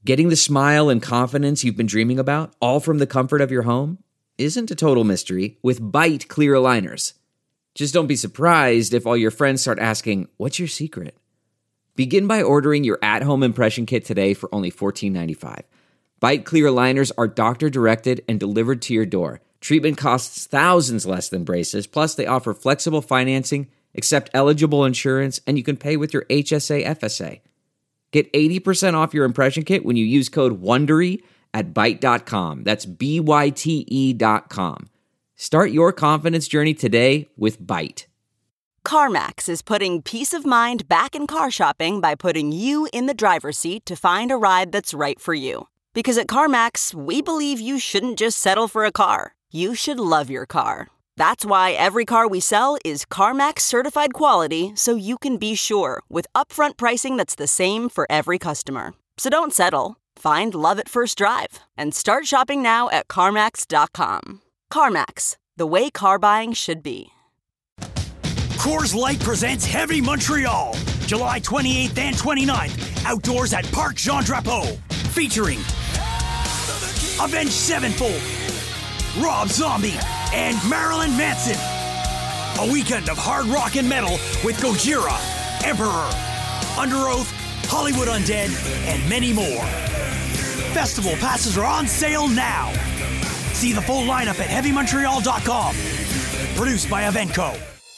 Getting the smile and confidence you've been dreaming about, all from the comfort of your home, isn't a total mystery with Byte clear aligners. Just don't be surprised if all your friends start asking, "What's your secret?" Begin by ordering your at-home impression kit today for only $14.95. Byte clear aligners are doctor-directed and delivered to your door. Treatment costs thousands less than braces, plus they offer flexible financing, accept eligible insurance, and you can pay with your HSA FSA. Get 80% off your impression kit when you use code WONDERY at Byte.com. That's BYTE.com. Start your confidence journey today with Byte. CarMax is putting peace of mind back in car shopping by putting you in the driver's seat to find a ride that's right for you. Because at CarMax, we believe you shouldn't just settle for a car. You should love your car. That's why every car we sell is CarMax certified quality, so you can be sure with upfront pricing that's the same for every customer. So don't settle. Find love at first drive and start shopping now at CarMax.com. CarMax, the way car buying should be. Coors Light presents Heavy Montreal, July 28th and 29th, outdoors at Parc Jean Drapeau, featuring Avenged Sevenfold, Rob Zombie, and Marilyn Manson. A weekend of hard rock and metal with Gojira, Emperor, Under Oath, Hollywood Undead, and many more. Festival passes are on sale now. See the full lineup at HeavyMontreal.com. Produced by Evenco.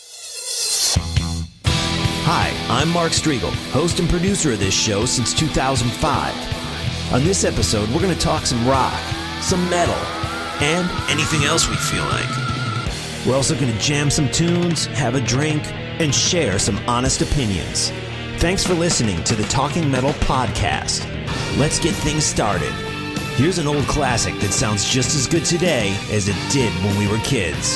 Hi, I'm Mark Striegel, host and producer of this show since 2005. On this episode, we're going to talk some rock, some metal, and anything else we feel like. We're also going to jam some tunes, have a drink, and share some honest opinions. Thanks for listening to the Talking Metal Podcast. Let's get things started. Here's an old classic that sounds just as good today as it did when we were kids.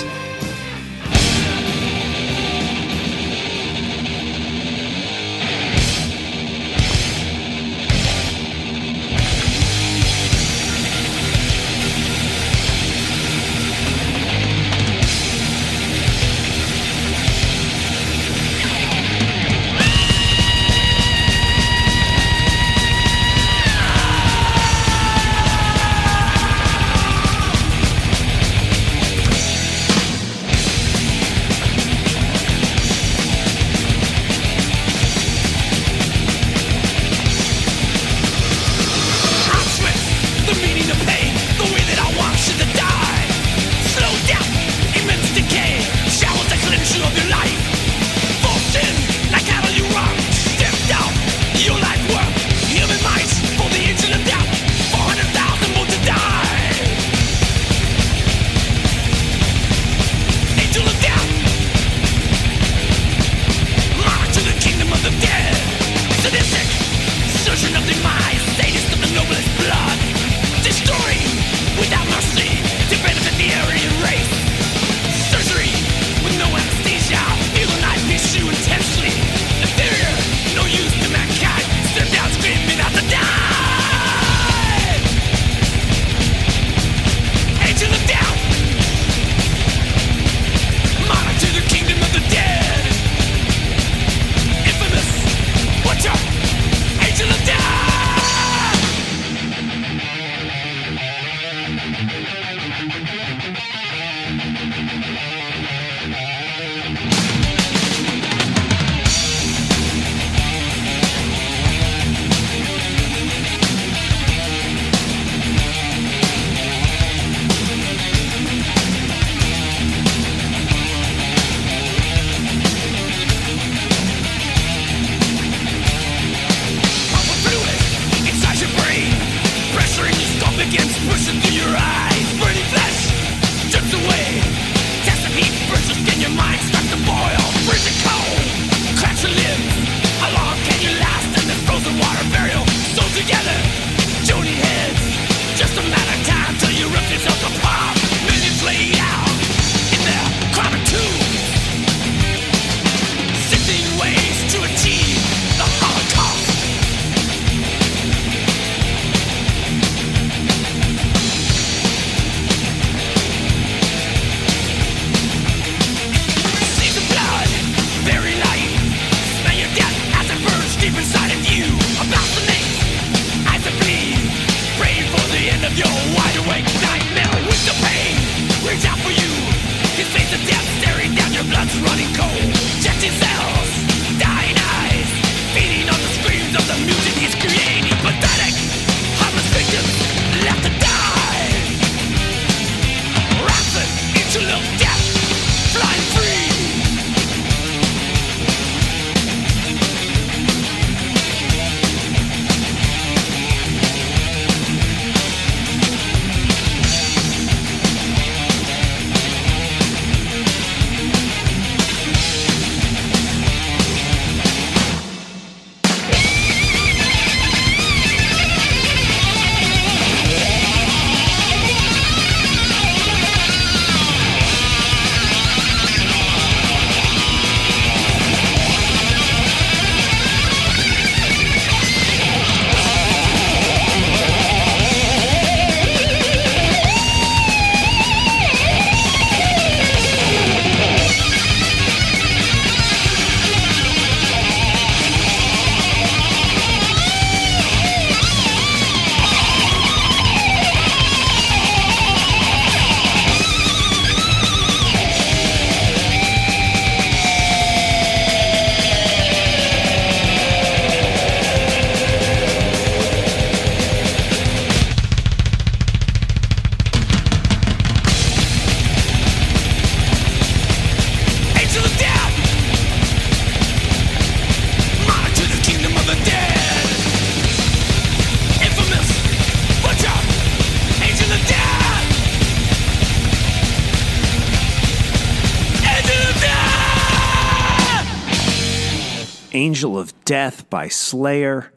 Angel of Death by Slayer.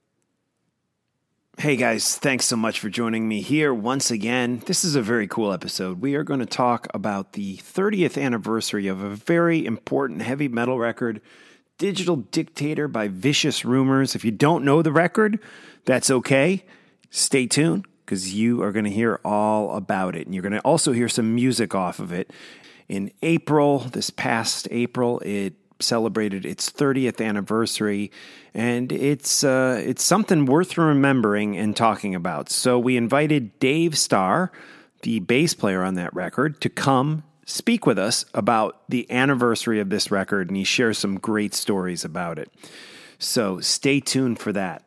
Hey guys, thanks so much for joining me here once again. This is a very cool episode. We are going to talk about the 30th anniversary of a very important heavy metal record, Digital Dictator by Vicious Rumors. If you don't know the record, that's okay. Stay tuned because you are going to hear all about it. And you're going to also hear some music off of it. In April, this past April, it celebrated its 30th anniversary, and it's something worth remembering and talking about. So we invited Dave Starr, the bass player on that record, to come speak with us about the anniversary of this record, and he shares some great stories about it. So stay tuned for that.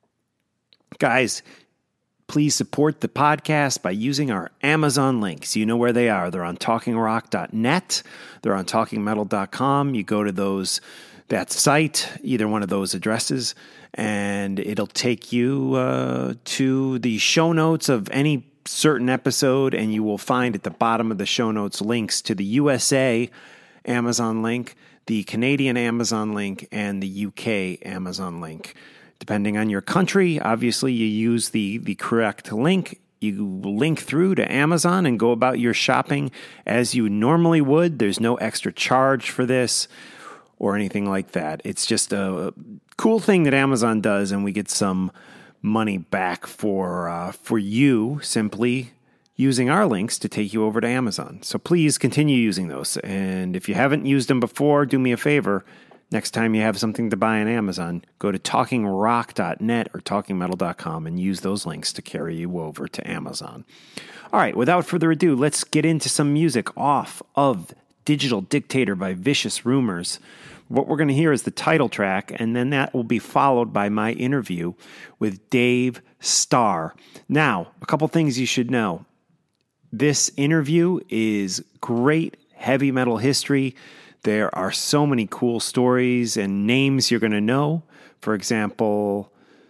Guys, please support the podcast by using our Amazon links. You know where they are. They're on talkingrock.net. They're on talkingmetal.com. You go to that site, either one of those addresses, and it'll take you to the show notes of any certain episode, and you will find at the bottom of the show notes links to the USA Amazon link, the Canadian Amazon link, and the UK Amazon link. Depending on your country, obviously you use the correct link. You link through to Amazon and go about your shopping as you normally would. There's no extra charge for this or anything like that. It's just a cool thing that Amazon does, and we get some money back for you simply using our links to take you over to Amazon. So please continue using those. And if you haven't used them before, do me a favor. Next time you have something to buy on Amazon, go to talkingrock.net or talkingmetal.com and use those links to carry you over to Amazon. All right, without further ado, let's get into some music off of Digital Dictator by Vicious Rumors. What we're going to hear is the title track, and then that will be followed by my interview with Dave Starr. Now, a couple things you should know. This interview is great heavy metal history. There are so many cool stories and names you're going to know. For example,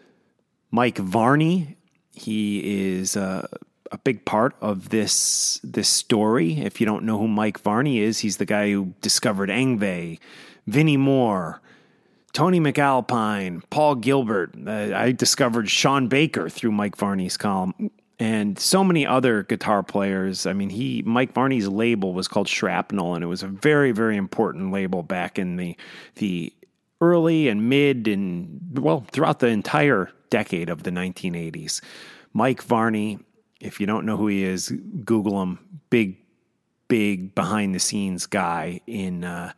Mike Varney. He is a big part of this story. If you don't know who Mike Varney is, he's the guy who discovered Yngwie, Vinnie Moore, Tony McAlpine, Paul Gilbert. I discovered Sean Baker through Mike Varney's column. And so many other guitar players. I mean, Mike Varney's label was called Shrapnel, and it was a very, very important label back in the early and mid and, well, throughout the entire decade of the 1980s. Mike Varney, if you don't know who he is, Google him. Big behind-the-scenes guy in the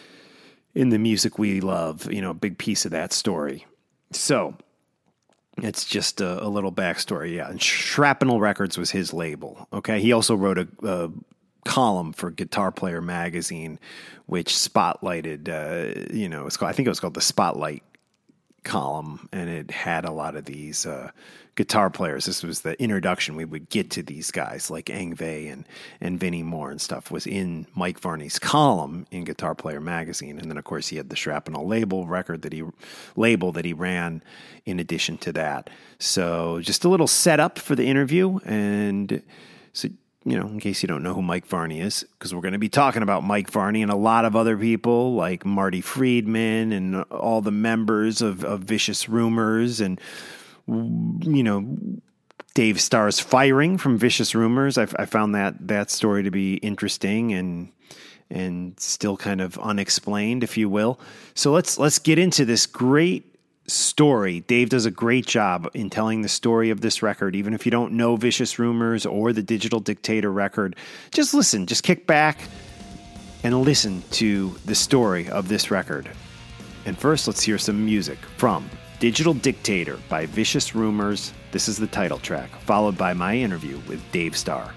music we love. You know, a big piece of that story. So it's just a little backstory, yeah. And Shrapnel Records was his label, okay? He also wrote a column for Guitar Player magazine, which spotlighted, I think it was called the Spotlight column, and it had a lot of these guitar players. This was the introduction we would get to these guys like Yngwie and Vinnie Moore and stuff was in Mike Varney's column in Guitar Player magazine. And then of course he had the Shrapnel label that he ran in addition to that. So just a little setup for the interview. And so, you know, in case you don't know who Mike Varney is, because we're going to be talking about Mike Varney and a lot of other people like Marty Friedman and all the members of Vicious Rumors and, you know, Dave Starr's firing from Vicious Rumors. I found that story to be interesting and still kind of unexplained, if you will. So let's get into this great story. Dave does a great job in telling the story of this record. Even if you don't know Vicious Rumors or the Digital Dictator record, just listen, just kick back and listen to the story of this record. And first, let's hear some music from Digital Dictator by Vicious Rumors. This is the title track, followed by my interview with Dave Starr.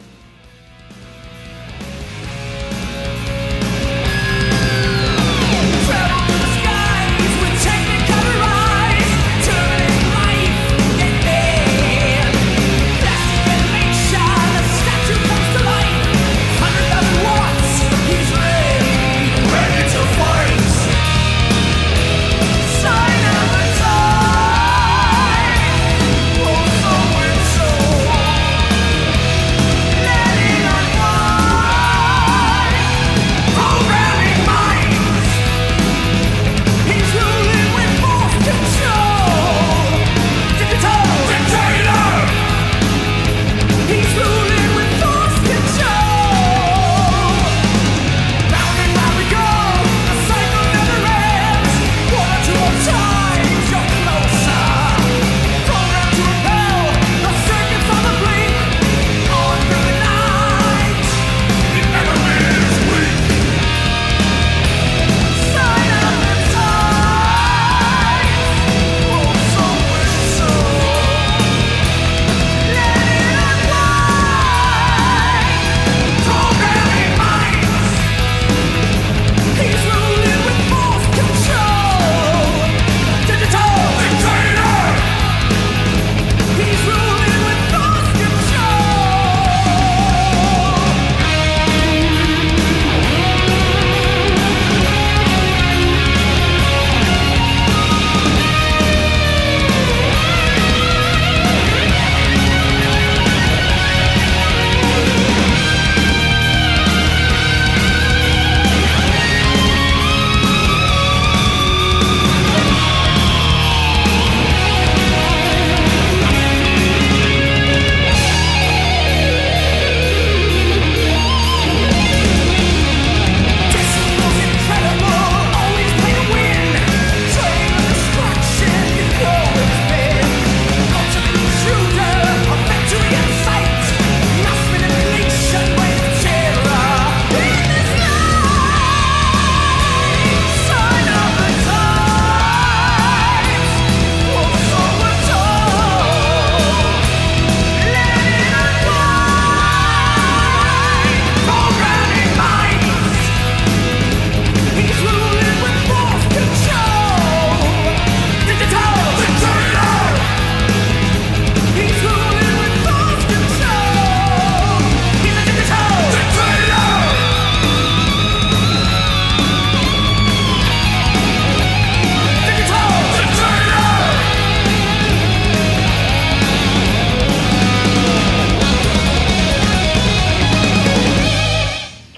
Oh, so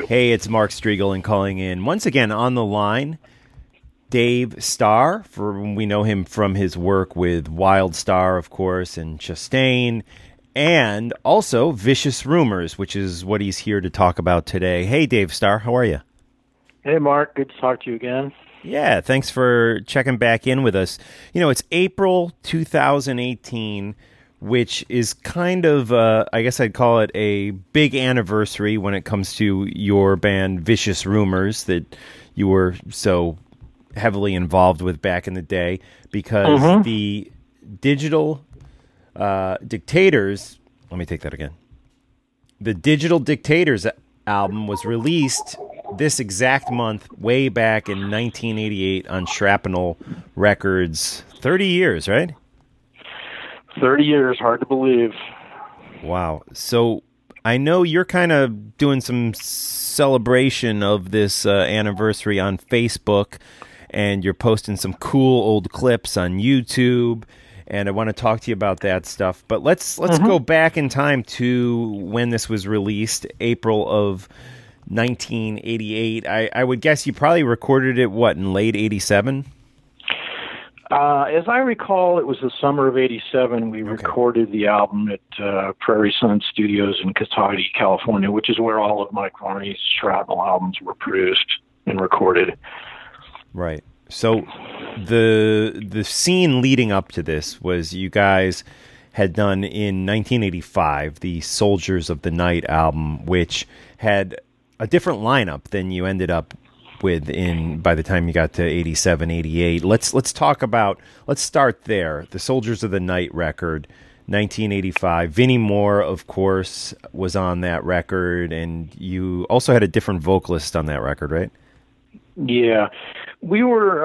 Hey, it's Mark Strigl and calling in once again on the line. Dave Starr, we know him from his work with Wild Star, of course, and Chastain, and also Vicious Rumors, which is what he's here to talk about today. Hey, Dave Starr, how are you? Hey, Mark. Good to talk to you again. Yeah, thanks for checking back in with us. You know, it's April 2018, which is kind of, I guess I'd call it a big anniversary when it comes to your band Vicious Rumors that you were so heavily involved with back in the day, because the Digital Dictators, let me take that again. The Digital Dictators album was released this exact month, way back in 1988 on Shrapnel Records. 30 years, right? 30 years, hard to believe. Wow. So I know you're kind of doing some celebration of this anniversary on Facebook, and you're posting some cool old clips on YouTube, and I want to talk to you about that stuff. But let's go back in time to when this was released, April of 1988. I would guess you probably recorded it, in late 87? As I recall, it was the summer of 87. We recorded the album at Prairie Sun Studios in Cotati, California, which is where all of Mike Varney's Shrapnel albums were produced and recorded. Right. So the scene leading up to this was you guys had done in 1985 the Soldiers of the Night album, which had a different lineup than you ended up with by the time you got to 87, 88. Let's start there. The Soldiers of the Night record, 1985. Vinnie Moore, of course, was on that record, and you also had a different vocalist on that record, right? Yeah. We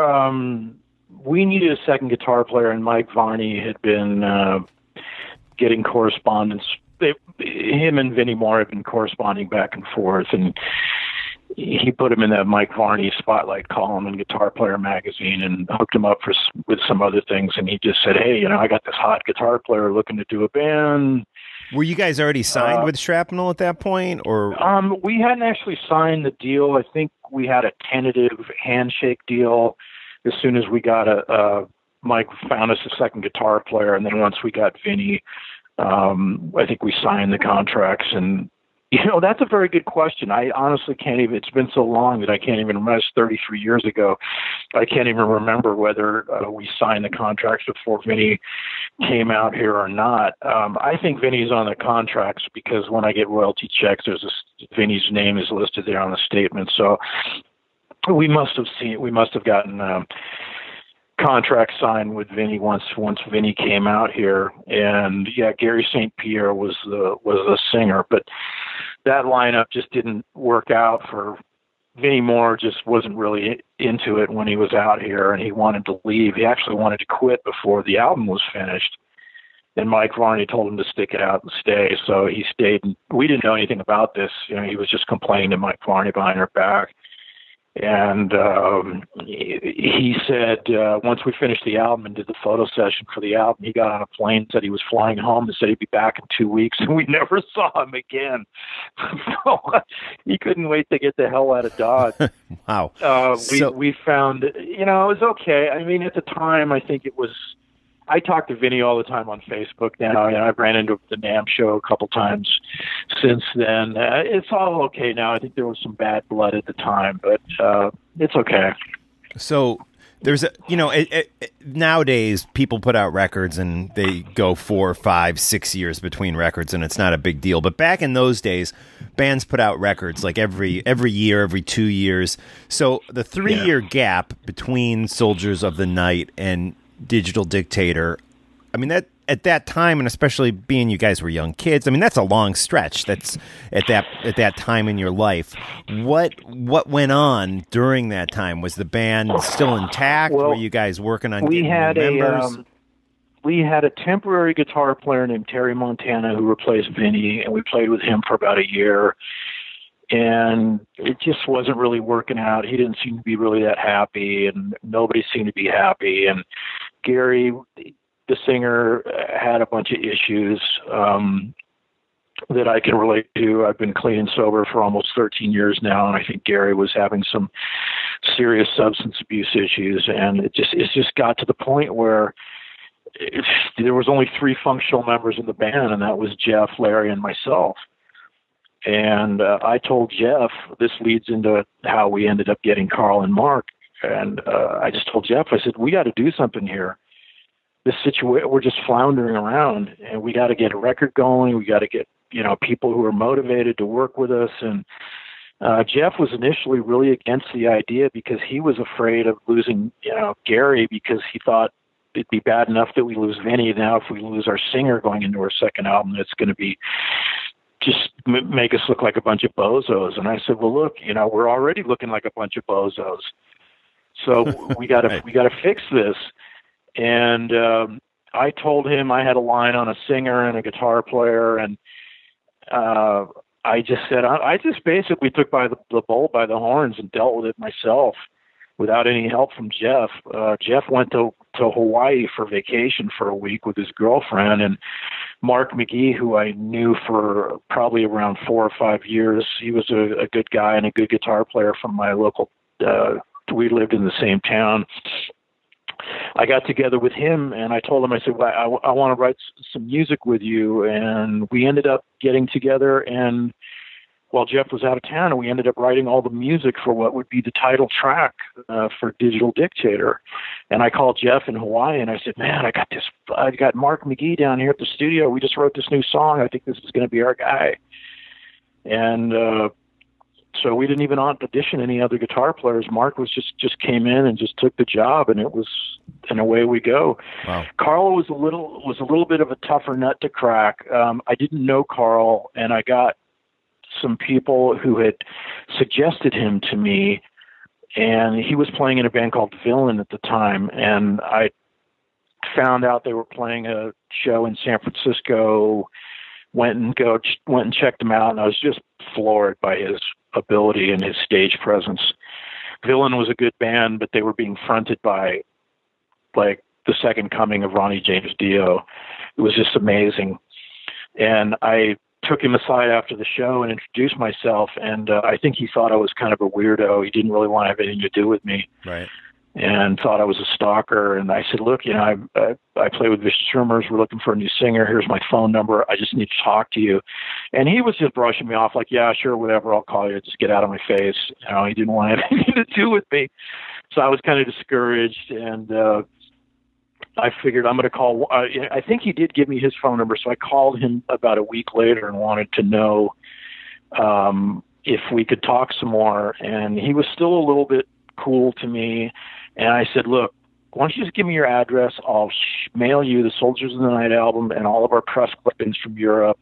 needed a second guitar player, and Mike Varney had been getting correspondence. Him and Vinnie Moore had been corresponding back and forth, and he put him in that Mike Varney spotlight column in Guitar Player magazine and hooked him up with some other things. And he just said, hey, I got this hot guitar player looking to do a band. Were you guys already signed with Shrapnel at that point, or? We hadn't actually signed the deal. I think we had a tentative handshake deal as soon as we got Mike found us a second guitar player. And then once we got Vinny, I think we signed the contracts. And, that's a very good question. I honestly can't even, it's been so long that I can't even remember. It's 33 years ago. I can't even remember whether we signed the contracts before Vinny came out here or not. I think Vinny's on the contracts because when I get royalty checks, Vinny's name is listed there on the statement. So we must have gotten contract signed with Vinny once Vinny came out here. And yeah, Gary St. Pierre was the singer, but that lineup just didn't work out for Vinnie Moore. Just wasn't really into it when he was out here, and he wanted to leave. He actually wanted to quit before the album was finished. And Mike Varney told him to stick it out and stay. So he stayed. And we didn't know anything about this. He was just complaining to Mike Varney behind our back. And he said once we finished the album and did the photo session for the album, he got on a plane, said he was flying home, and said he'd be back in 2 weeks, and we never saw him again. So he couldn't wait to get the hell out of Dodge. Wow. We found, it was okay. I mean, at the time, I think it was, I talk to Vinny all the time on Facebook now. I've ran into the NAMM show a couple times since then. It's all okay now. I think there was some bad blood at the time, but it's okay. So there's nowadays people put out records and they go 4, 5, 6 years between records, and it's not a big deal. But back in those days, bands put out records like every year, every 2 years. So the 3-year gap between Soldiers of the Night and Digital Dictator, I mean, that at that time, and especially being you guys were young kids, I mean, that's a long stretch. That's at that time in your life. What went on during that time? Was the band still intact? Were you guys working on getting members? We had a temporary guitar player named Terry Montana who replaced Vinny, and we played with him for about a year. And it just wasn't really working out. He didn't seem to be really that happy, and nobody seemed to be happy. And Gary, the singer, had a bunch of issues. that I can relate to. I've been clean and sober for almost 13 years now, and I think Gary was having some serious substance abuse issues, and it's just got to the point where there was only 3 functional members in the band, and that was Jeff, Larry, and myself. And I told Jeff, this leads into how we ended up getting Carl and Mark, and I just told Jeff, I said, we got to do something here. This situation, we're just floundering around, and we got to get a record going. We got to get, people who are motivated to work with us. And Jeff was initially really against the idea because he was afraid of losing, Gary, because he thought it'd be bad enough that we lose Vinny. Now, if we lose our singer going into our second album, it's going to be just make us look like a bunch of bozos. And I said, well, look, we're already looking like a bunch of bozos. So we got to fix this. And I told him I had a line on a singer and a guitar player, and I just said I just basically took the bull by the horns and dealt with it myself without any help from Jeff. Jeff went to Hawaii for vacation for a week with his girlfriend, and Mark McGee, who I knew for probably around 4 or 5 years, he was a good guy and a good guitar player from my local. We lived in the same town. I got together with him and I told him, I said, well, I want to write some music with you. And we ended up getting together, and while Jeff was out of town, we ended up writing all the music for what would be the title track for Digital Dictator. And I called Jeff in Hawaii and I said, man, I got Mark McGee down here at the studio. We just wrote this new song. I think this is going to be our guy. And, so we didn't even audition any other guitar players. Mark was just came in and just took the job, and away we go. Wow. Carl was a little bit of a tougher nut to crack. I didn't know Carl, and I got some people who had suggested him to me, and he was playing in a band called Villain at the time, and I found out they were playing a show in San Francisco. Went and checked him out, and I was just floored by his ability and his stage presence. Villain was a good band, but they were being fronted by like the second coming of Ronnie James Dio. It was just amazing. And I took him aside after the show and introduced myself, and I think he thought I was kind of a weirdo. He didn't really want to have anything to do with me. Right. And thought I was a stalker. And I said, look, I play with Vicious Rumors. We're looking for a new singer. Here's my phone number. I just need to talk to you. And he was just brushing me off like, yeah, sure, whatever. I'll call you. Just get out of my face. He didn't want to have anything to do with me. So I was kind of discouraged. And I figured I'm going to call. I think he did give me his phone number. So I called him about a week later and wanted to know if we could talk some more. And he was still a little bit cool to me. And I said, look, why don't you just give me your address? I'll mail you the Soldiers of the Night album and all of our press clippings from Europe.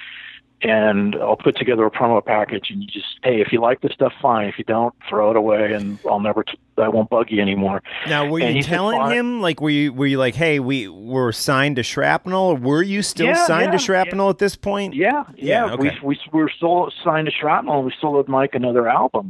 And I'll put together a promo package. And you just, hey, if you like this stuff, fine. If you don't, throw it away, and I won't bug you anymore. Now, were you telling him, like, were you like, hey, we're signed to Shrapnel? Or were you still signed to Shrapnel at this point? Yeah. Okay. We were still signed to Shrapnel, and we still had Mike another album.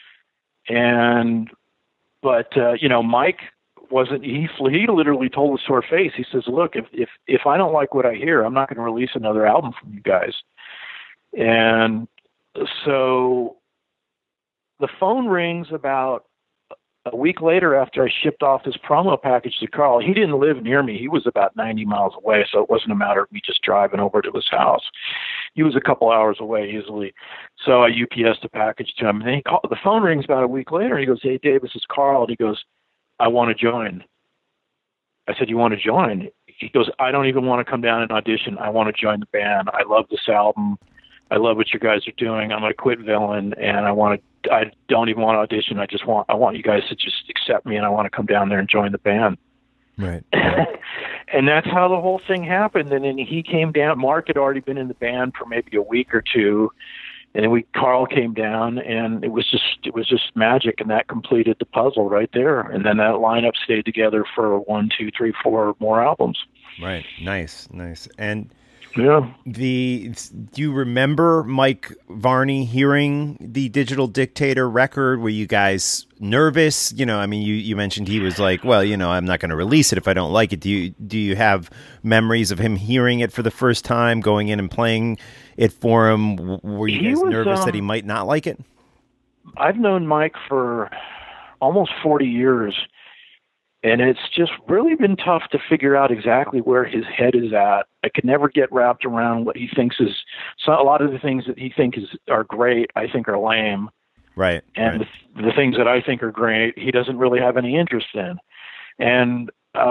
But Mike wasn't. He literally told us to our face. He says, "Look, if I don't like what I hear, I'm not going to release another album from you guys." And so the phone rings about a week later after I shipped off this promo package to Carl. He didn't live near me. He was about 90 miles away, so it wasn't a matter of me just driving over to his house. He was a couple hours away easily. So I UPS'd a package to him. And then the phone rings about a week later, and he goes, hey, Dave, this is Carl. And he goes, I want to join. I said, you want to join? He goes, I don't even want to come down and audition. I want to join the band. I love this album. I love what you guys are doing. I'm going to quit Villain, and I don't even want to audition. I want you guys to just accept me, and I want to come down there and join the band. Right. And that's how the whole thing happened. And then he came down. Mark had already been in the band for maybe a week or two. And then Carl came down, and it was just magic, and that completed the puzzle right there. And then that lineup stayed together for 1, 2, 3, 4 more albums. Right. Nice. And Yeah. Do you remember Mike Varney hearing the Digital Dictator record? Were you guys nervous? I mean, you mentioned he was like, well, I'm not going to release it if I don't like it. Do you have memories of him hearing it for the first time, going in and playing it for him? Were you guys nervous that he might not like it? I've known Mike for almost 40 years. And it's just really been tough to figure out exactly where his head is at. I could never get wrapped around what he thinks is. So a lot of the things that he thinks are great, I think are lame. Right. And right. The things that I think are great, he doesn't really have any interest in. And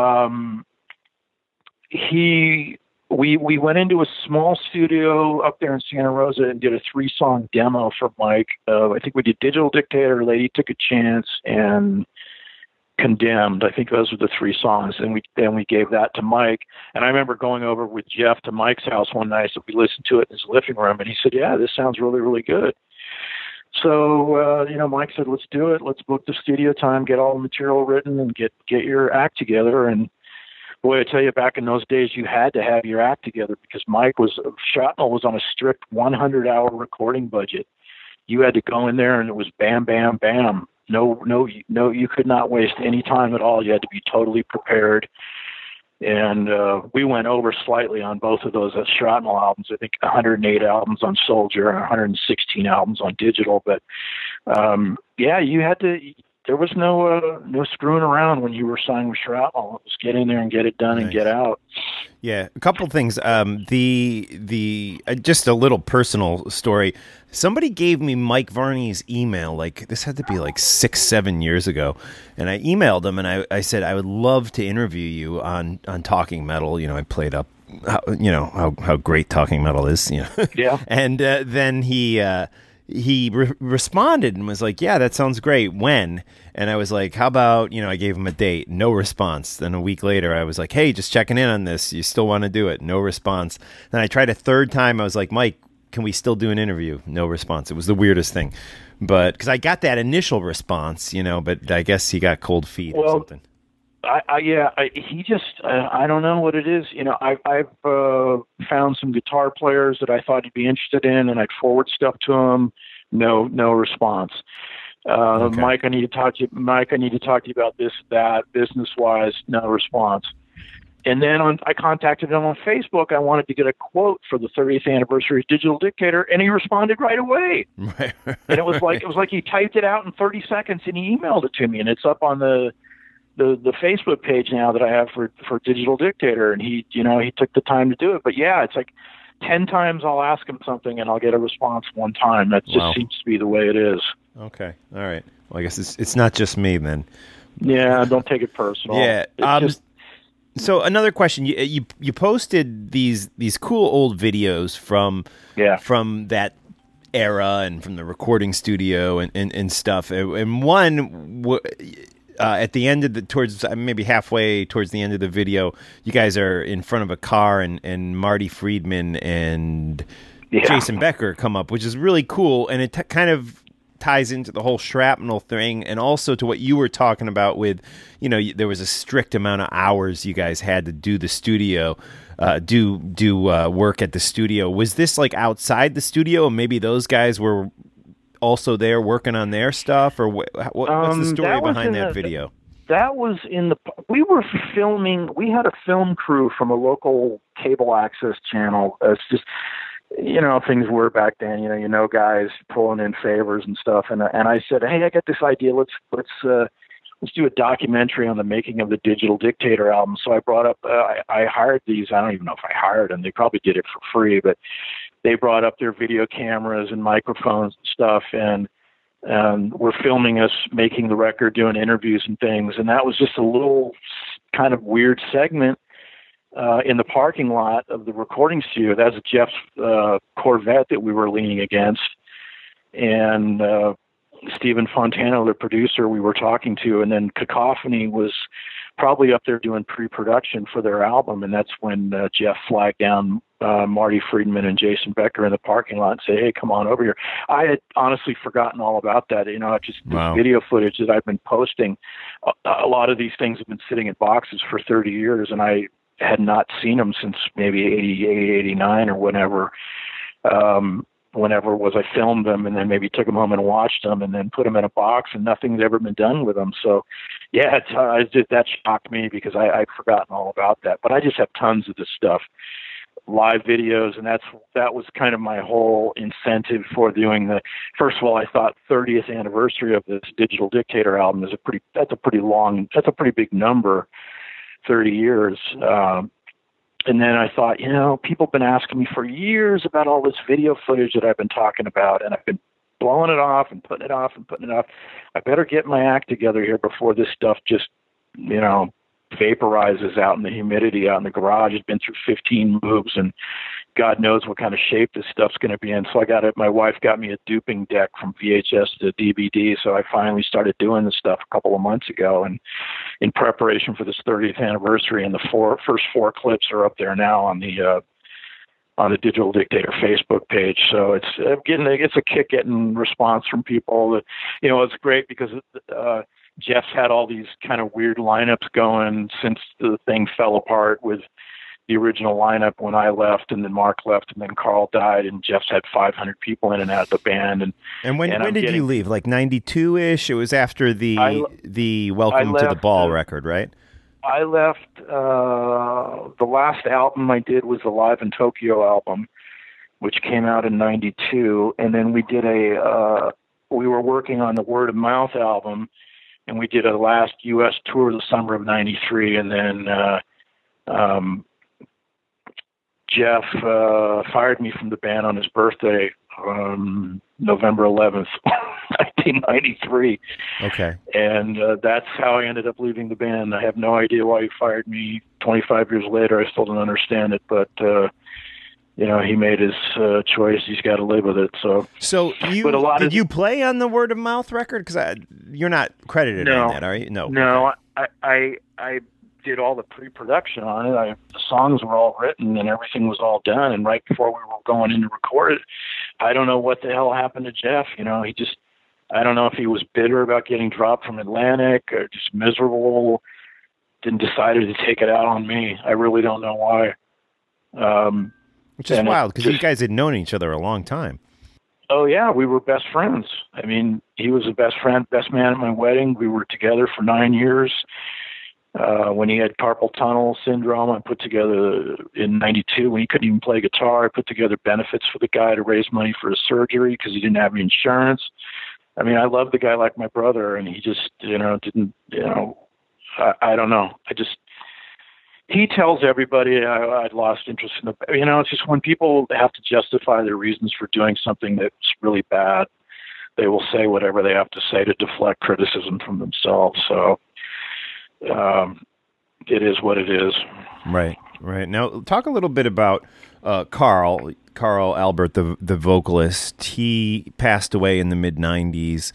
we went into a small studio up there in Santa Rosa and did a 3-song demo for Mike. I think we did Digital Dictator, Lady Took a Chance, and Condemned. I think those were the 3 songs, and we gave that to Mike. And I remember going over with Jeff to Mike's house one night, so we listened to it in his living room, and he said, "Yeah, this sounds really, really good." So Mike said, "Let's do it. Let's book the studio time, get all the material written, and get your act together." And boy, I tell you, back in those days, you had to have your act together because Shrapnel was on a strict 100-hour recording budget. You had to go in there, and it was bam, bam, bam. No, you could not waste any time at all. You had to be totally prepared. And we went over slightly on both of those Shrapnel albums. I think 108 albums on Soldier and 116 albums on Digital. But you had to. There was no screwing around when you were signed with Shrapnel. It was get in there and get it done and get out. Yeah, a couple things. The just a little personal story. Somebody gave me Mike Varney's email. Like this had to be like 6-7 years ago, and I emailed him and I said I would love to interview you on Talking Metal. I played up how great Talking Metal is. Yeah, and then he responded and was like, "Yeah, that sounds great. When?" And I was like, "How about, I gave him a date." No response. Then a week later, I was like, "Hey, just checking in on this. You still want to do it?" No response. Then I tried a third time. I was like, "Mike, can we still do an interview?" No response. It was the weirdest thing. But because I got that initial response, but I guess he got cold feet or something. He just, I don't know what it is. I've found some guitar players that I thought he'd be interested in, and I'd forward stuff to him. No response. Okay. Mike, I need to talk to you about this, that, business-wise. No response. And then I contacted him on Facebook. I wanted to get a quote for the 30th anniversary of Digital Dictator, and he responded right away. Right. And it was like he typed it out in 30 seconds, and he emailed it to me, and it's up on the Facebook page now that I have for Digital Dictator, and he took the time to do it. But yeah, it's like 10 times I'll ask him something and I'll get a response one time. That just seems to be the way it is. Okay. All right. Well, I guess it's not just me then. Yeah. Don't take it personal. Yeah. So another question, you posted these cool old videos from that era and from the recording studio and stuff. And one at the end of towards maybe halfway towards the end of the video, you guys are in front of a car and Marty Friedman and Jason Becker come up, which is really cool. And it kind of ties into the whole Shrapnel thing and also to what you were talking about with, there was a strict amount of hours you guys had to do the studio, do work at the studio. Was this like outside the studio and maybe those guys were also there working on their stuff, or what's the story behind that video? That was we were filming, we had a film crew from a local cable access channel. It's just, things were back then, guys pulling in favors and stuff. And I said, hey, I got this idea. Let's do a documentary on the making of the Digital Dictator album. So I brought up, I hired these, I don't even know if I hired them. They probably did it for free, but they brought up their video cameras and microphones and stuff. And were filming us making the record, doing interviews and things. And that was just a little kind of weird segment in the parking lot of the recording studio. That was Jeff's Corvette that we were leaning against. And Stephen Fontana, the producer, we were talking to. And then Cacophony was probably up there doing pre-production for their album. And that's when Jeff flagged down Marty Friedman and Jason Becker in the parking lot and say, hey, come on over here. I had honestly forgotten all about that. Just this video footage that I've been posting. A lot of these things have been sitting in boxes for 30 years. And I had not seen them since maybe 88, 89 or whenever. Whenever was I filmed them and then maybe took them home and watched them and then put them in a box, and nothing's ever been done with them. So yeah, that shocked me because I'd forgotten all about that. But I just have tons of this stuff, live videos, and that was kind of my whole incentive for doing the. First of all, I thought 30th anniversary of this Digital Dictator album is that's a pretty big number, 30 years. And then I thought, people have been asking me for years about all this video footage that I've been talking about, and I've been blowing it off and putting it off and putting it off. I better get my act together here before this stuff just, vaporizes out in the humidity out in the garage. It's been through 15 moves, and God knows what kind of shape this stuff's going to be in. So my wife got me a duping deck from VHS to DVD. So I finally started doing this stuff a couple of months ago, and in preparation for this 30th anniversary, and the first four clips are up there now on the Digital Dictator Facebook page. So it's a kick getting response from people. It's great because Jeff's had all these kind of weird lineups going since the thing fell apart with the original lineup when I left, and then Mark left, and then Carl died, and Jeff's had 500 people in and out of the band. And when did you leave? Like 92-ish? It was after the Welcome to the Ball record, right? I left, the last album I did was the Live in Tokyo album, which came out in 92, and then we did we were working on the Word of Mouth album, and we did a last U.S. tour the summer of 93, and then Jeff fired me from the band on his birthday, November 11th, 1993. Okay. And that's how I ended up leaving the band. I have no idea why he fired me 25 years later. I still don't understand it, but he made his choice. He's got to live with it. So did you play on the Word of Mouth record? Because you're not credited on that, are you? No. I did all the pre-production on it. The songs were all written and everything was all done. And right before we were going in to record it, I don't know what the hell happened to Jeff. I don't know if he was bitter about getting dropped from Atlantic or just miserable, decided to take it out on me. I really don't know why. Which is wild, because you guys had known each other a long time. Oh, yeah, we were best friends. I mean, he was the best man at my wedding. We were together for 9 years. When he had carpal tunnel syndrome, I put together, in 92, when he couldn't even play guitar, I put together benefits for the guy to raise money for his surgery because he didn't have any insurance. I mean, I love the guy like my brother, and he just, didn't, I don't know. He tells everybody I'd lost interest in it's just when people have to justify their reasons for doing something that's really bad, they will say whatever they have to say to deflect criticism from themselves. So it is what it is. Right. Now, talk a little bit about Carl Albert, the vocalist. He passed away in the mid-90s.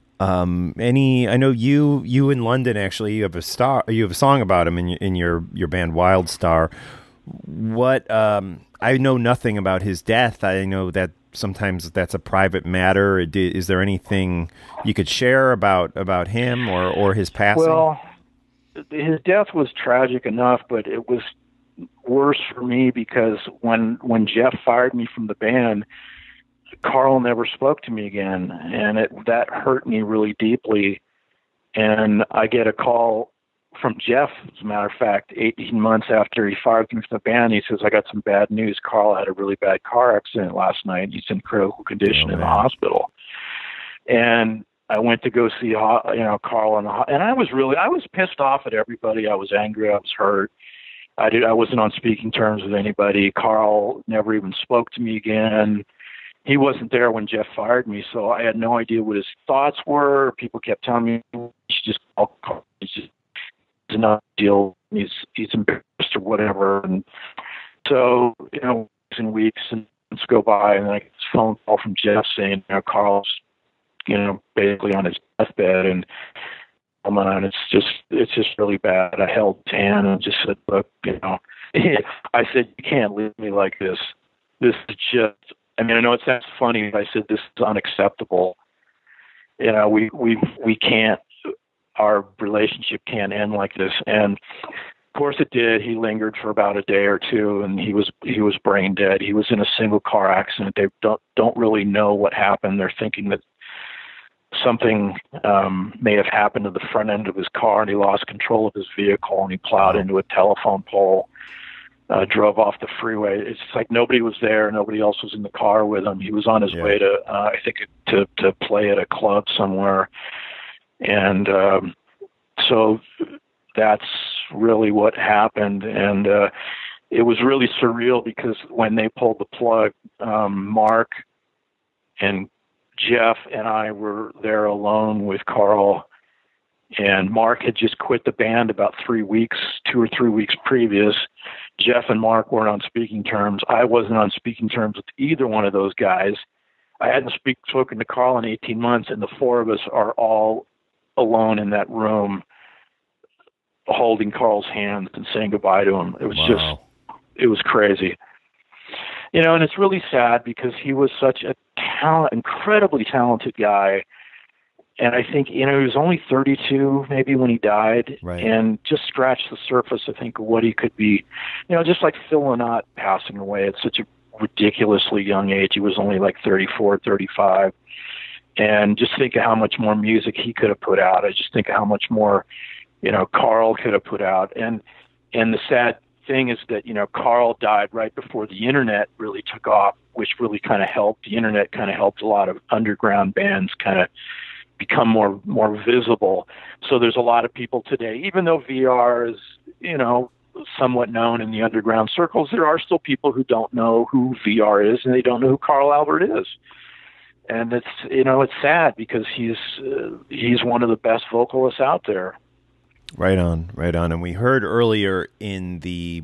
I know you in London, actually, you have a song about him in your band Wildstar. What, I know nothing about his death. I know that sometimes that's a private matter. Is there anything you could share about him or his passing? Well, his death was tragic enough, but it was worse for me because when Jeff fired me from the band, Carl never spoke to me again, and that hurt me really deeply. And I get a call from Jeff, as a matter of fact, 18 months after he fired me from the band. He says, "I got some bad news. Carl had a really bad car accident last night. He's in critical condition in the hospital." And I went to go see Carl and I was pissed off at everybody. I was angry. I was hurt. I wasn't on speaking terms with anybody. Carl never even spoke to me again. He wasn't there when Jeff fired me, so I had no idea what his thoughts were. People kept telling me, "You should just call Carl. It's not a deal. He's embarrassed or whatever." And so, weeks and weeks go by, and I get this phone call from Jeff saying, Carl's, basically on his deathbed, and it's just really bad. I held his hand and just said, "Look, I said, you can't leave me like this. This is just." I mean, I know it sounds funny, but I said, "This is unacceptable. We can't, our relationship can't end like this." And course it did. He lingered for about a day or two, and he was brain dead. He was in a single car accident. They don't really know what happened. They're thinking that something may have happened to the front end of his car, and he lost control of his vehicle, and he plowed into a telephone pole, drove off the freeway. It's like nobody was there. Nobody else was in the car with him. He was on his way to, I think, to play at a club somewhere. And so that's really what happened. And it was really surreal because when they pulled the plug, Mark and Jeff and I were there alone with Carl, and Mark had just quit the band about 2 or 3 weeks previous. Jeff and Mark weren't on speaking terms. I wasn't on speaking terms with either one of those guys. I hadn't spoken to Carl in 18 months, and the four of us are all alone in that room holding Carl's hand and saying goodbye to him. It was it was crazy. And it's really sad because he was such a incredibly talented guy. And I think, he was only 32 maybe when he died, and just scratched the surface, I think, of what he could be. Just like Phil Lynott passing away at such a ridiculously young age. He was only like 34, 35. And just think of how much more music he could have put out. I just think of how much more, Carl could have put out. And the sad thing is that, Carl died right before the internet really took off, which really kind of helped. The internet kind of helped a lot of underground bands kind of become more visible. So there's a lot of people today, even though VR is, somewhat known in the underground circles, there are still people who don't know who VR is, and they don't know who Carl Albert is. And it's, it's sad because he's one of the best vocalists out there. Right on. And we heard earlier in the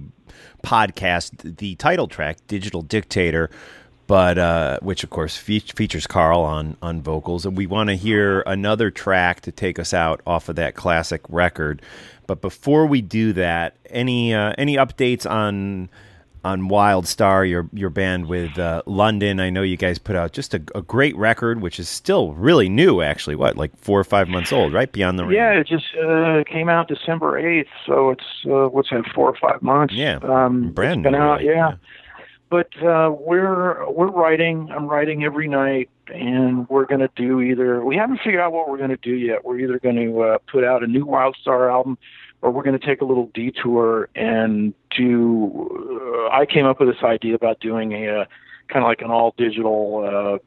podcast the title track, Digital Dictator, but which of course features Carl on vocals, and we want to hear another track to take us out off of that classic record. But before we do that, any updates on Wildstar, your band with London? I know you guys put out just a great record, which is still really new, actually. What, like 4 or 5 months old, right? Beyond the Rain. Yeah, it just came out December 8th, so it's what's that, 4 or 5 months? Yeah, brand new. Been out, yeah. But we're writing. I'm writing every night, and we're going to do we haven't figured out what we're going to do yet. We're either going to put out a new Wildstar album, or we're going to take a little detour and do. I came up with this idea about doing a kind of like an all digital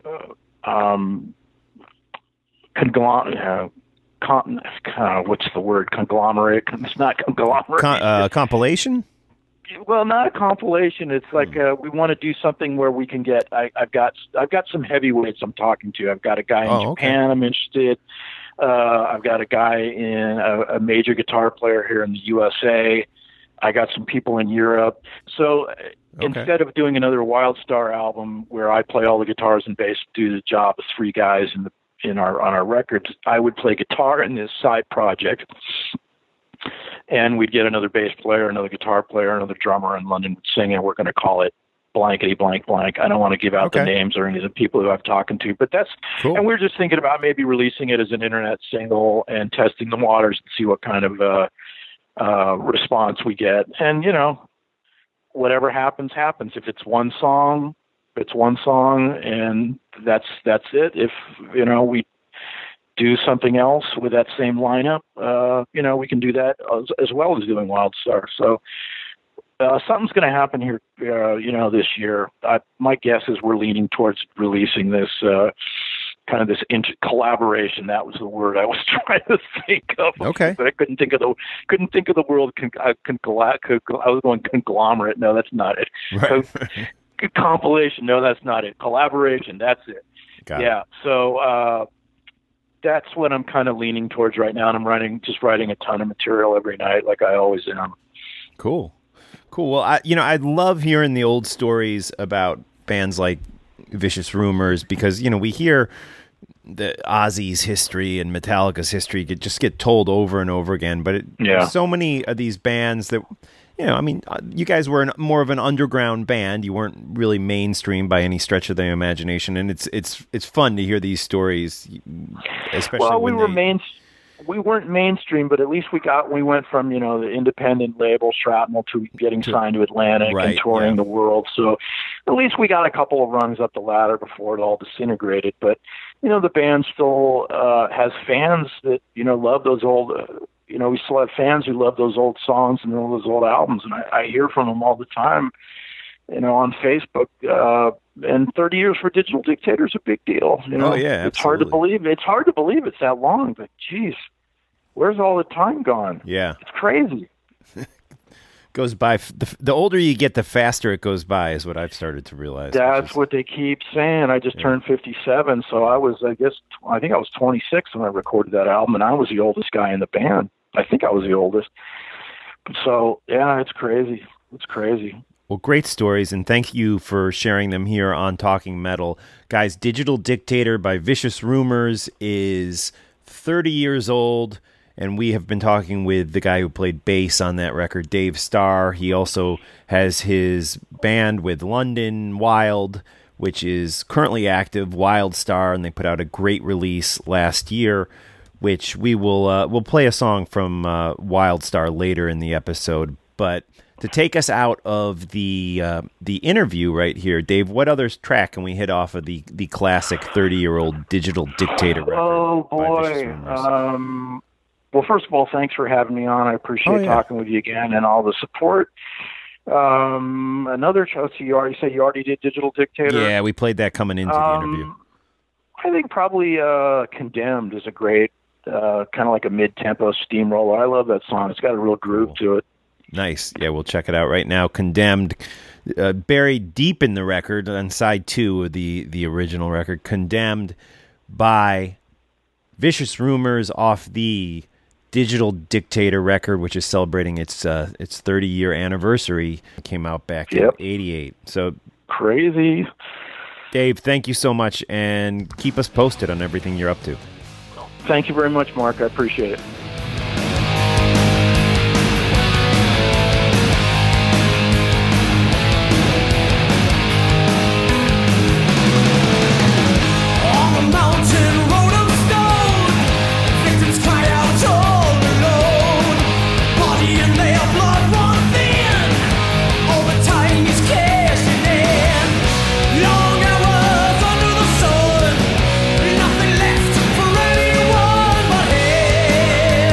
conglomerate. What's the word? Conglomerate. It's not conglomerate. Compilation. Well, not a compilation. It's like we want to do something where we can get. I've got some heavyweights I'm talking to. I've got a guy in Japan I'm interested. I've got a guy in a major guitar player here in the USA. I got some people in Europe. So instead of doing another Wildstar album where I play all the guitars and bass, do the job of 3 guys on our records, I would play guitar in this side project. And we'd get another bass player, another guitar player, another drummer in London would sing, and we're going to call it blankety blank blank. I don't want to give out the names or any of the people who I've talking to, but that's cool. And we're just thinking about maybe releasing it as an internet single and testing the waters and see what kind of response we get. And whatever happens. If it's one song, and that's it. If we do something else with that same lineup, we can do that as well as doing Wildstar. So something's going to happen here, this year. My guess is we're leaning towards releasing this kind of this collaboration. That was the word I was trying to think of. Okay, but I couldn't think of the word. I was going conglomerate. No, that's not it. Right. Compilation. No, that's not it. Collaboration. That's it. Got it. So. That's what I'm kind of leaning towards right now, and I'm writing a ton of material every night, like I always am. Cool. Well, I love hearing the old stories about bands like Vicious Rumors, because we hear the Ozzy's history and Metallica's history get told over and over again. But there's so many of these bands that. You guys were more of an underground band. You weren't really mainstream by any stretch of the imagination, and it's fun to hear these stories. Especially we weren't mainstream, but at least we went from, you know, the independent label Shrapnel to getting signed to Atlantic and touring the world. So at least we got a couple of rungs up the ladder before it all disintegrated. But, you know, the band still has fans that, you know, love those old, you know, we still have fans who love those old songs and all those old albums. And I hear from them all the time, you know, on Facebook. And 30 years for Digital Dictator is a big deal. You know? Oh, yeah, it's hard to believe. It's hard to believe it's that long, but geez, where's all the time gone? Yeah. It's crazy. Goes by. The older you get, the faster it goes by, is what I've started to realize. That's what they keep saying. I just turned 57, so I think I was 26 when I recorded that album, and I was the oldest guy in the band. I think I was the oldest. So, yeah, it's crazy. It's crazy. Well, great stories, and thank you for sharing them here on Talking Metal. Guys, Digital Dictator by Vicious Rumors is 30 years old, and we have been talking with the guy who played bass on that record, Dave Starr. He also has his band with London Wild, which is currently active, Wild Star, and they put out a great release last year, which we'll play a song from Wild Star later in the episode. But to take us out of the interview right here, Dave, what other track can we hit off of the classic 30-year-old Digital Dictator record? Oh, boy. Well, first of all, thanks for having me on. I appreciate talking with you again and all the support. Let's see, you already did Digital Dictator? Yeah, we played that coming into the interview. I think probably Condemned is a great, kind of like a mid-tempo steamroller. I love that song. It's got a real groove to it. Nice. Yeah, we'll check it out right now. Condemned, buried deep in the record on side 2 of the original record. Condemned by Vicious Rumors off the Digital Dictator record, which is celebrating its 30-year anniversary. It came out back in '88. So crazy. Dave, thank you so much, and keep us posted on everything you're up to. Thank you very much, Mark. I appreciate it. Nothing left for anyone but him.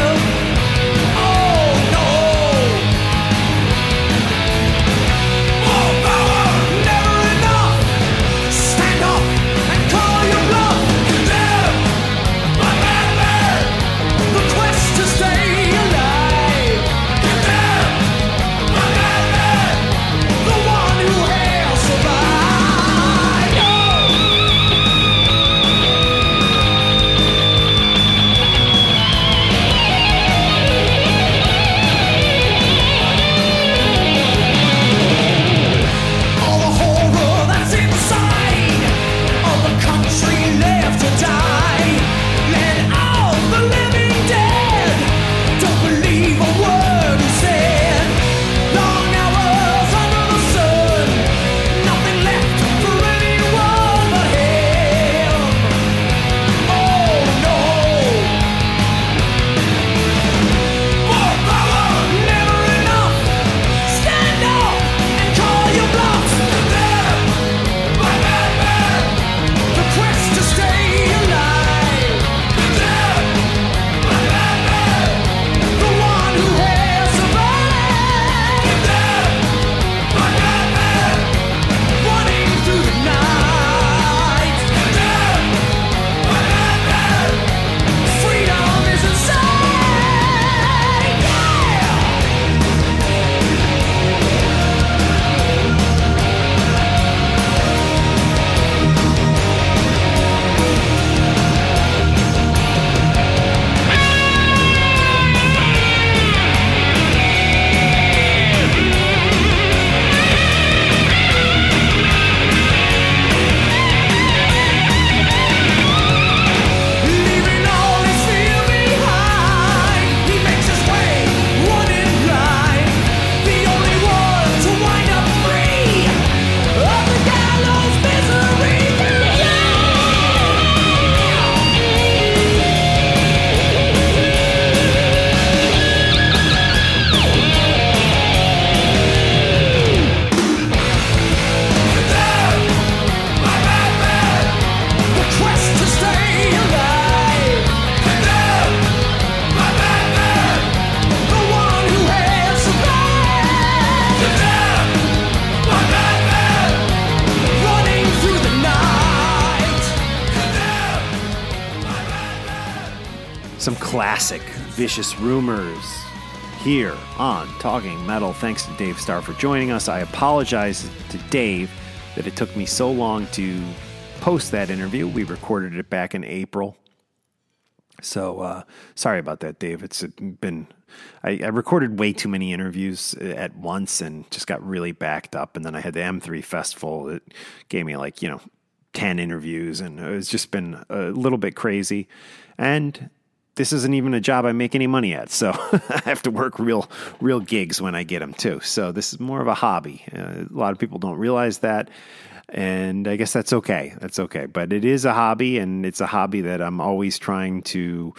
some classic Vicious Rumors here on Talking Metal. Thanks to Dave Starr for joining us. I apologize to Dave that it took me so long to post that interview. We recorded it back in April. So sorry about that, Dave. It's been... I recorded way too many interviews at once and just got really backed up. And then I had the M3 Festival. It gave me 10 interviews, and it's just been a little bit crazy. And this isn't even a job I make any money at. So I have to work real gigs when I get them too. So this is more of a hobby. A lot of people don't realize that. And I guess that's okay. That's okay. But it is a hobby, and it's a hobby that I'm always trying to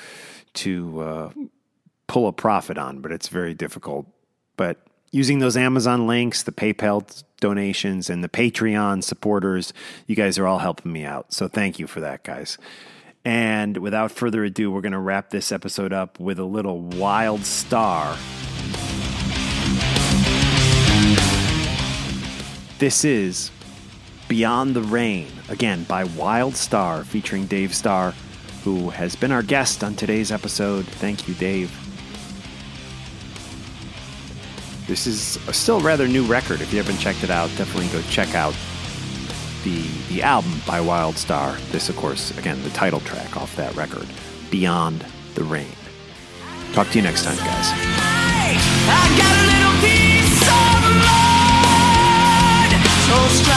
pull a profit on, but it's very difficult. But using those Amazon links, the PayPal donations, and the Patreon supporters, you guys are all helping me out. So thank you for that, guys. And without further ado, we're going to wrap this episode up with a little Wild Star. This is Beyond the Rain, again by Wild Star, featuring Dave Starr, who has been our guest on today's episode. Thank you, Dave. This is a still rather new record. If you haven't checked it out, definitely go check out the album by Wild Star. This, of course, again, the title track off that record, Beyond the Rain. Talk to you next time, guys. I got a little piece of blood, so